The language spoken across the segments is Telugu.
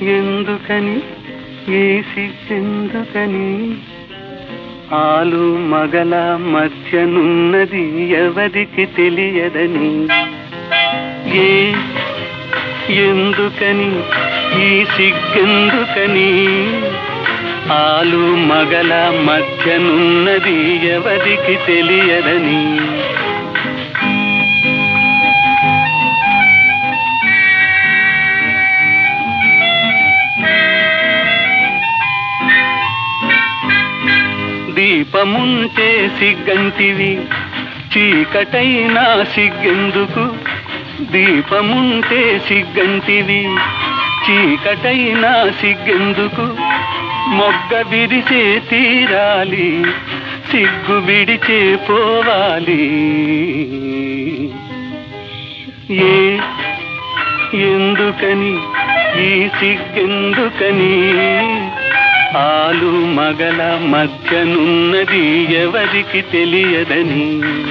ఎందుకని ఈ సిగ్గెందుకని ఆలు మగల మధ్యనున్నది ఎవరికి తెలియదని ఎందుకని ఈ సిగ్గెందుకని ఆలు మగల మధ్యనున్నది ఎవరికి తెలియదని దీపముంటే సిగ్గంటివి చీకటైనా సిగ్గెందుకు దీపముంటే సిగ్గంటివి చీకటైనా సిగ్గెందుకు మొగ్గ విరిచే తీరాలి సిగ్గు విడిచే పోవాలి ఎందుకని ఈ సిగ్గెందుకని ఆలు మగల మధ్యనున్నది ఎవరికి తెలియదని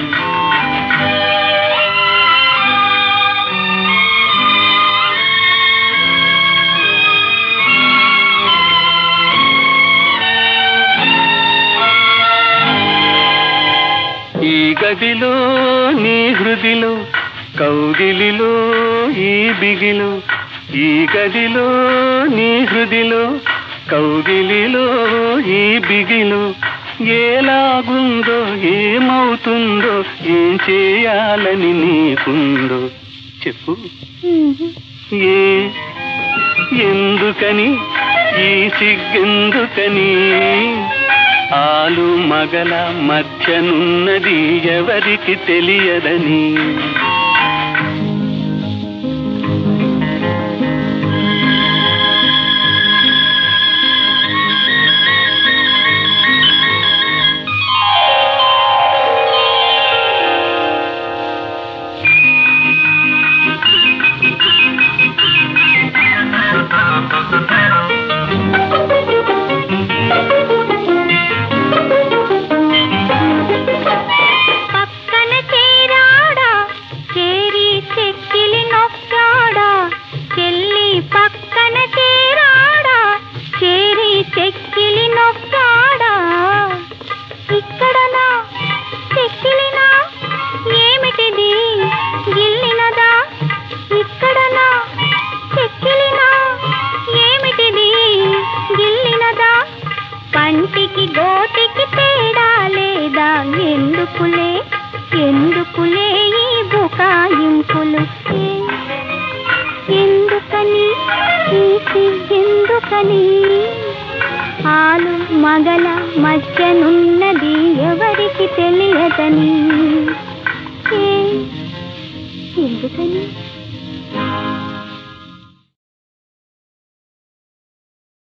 ఈ గదిలో నీ హృదిలో కౌగిలిలో ఈ బిగిలో ఈ గదిలో నీ హృదిలో కౌగిలిలో ఈ బిగిలో ఎలాగుందో ఏమవుతుందో ఏం చేయాలని నీకుందో చెప్పు ఎందుకని ఈ సిగ్గెందుకని ఆలు మగల మధ్యనున్నది ఎవరికి తెలియదని పంటికి గోటికి తేడా లేదా ఎందుకులే ఎందుకులే ఈ బుకాయింపులు ఎందుకని ఈ సిగ్గెందుకని ఆలు మగల మధ్యనున్నది ఎవరికి తెలియదని ఎందుకని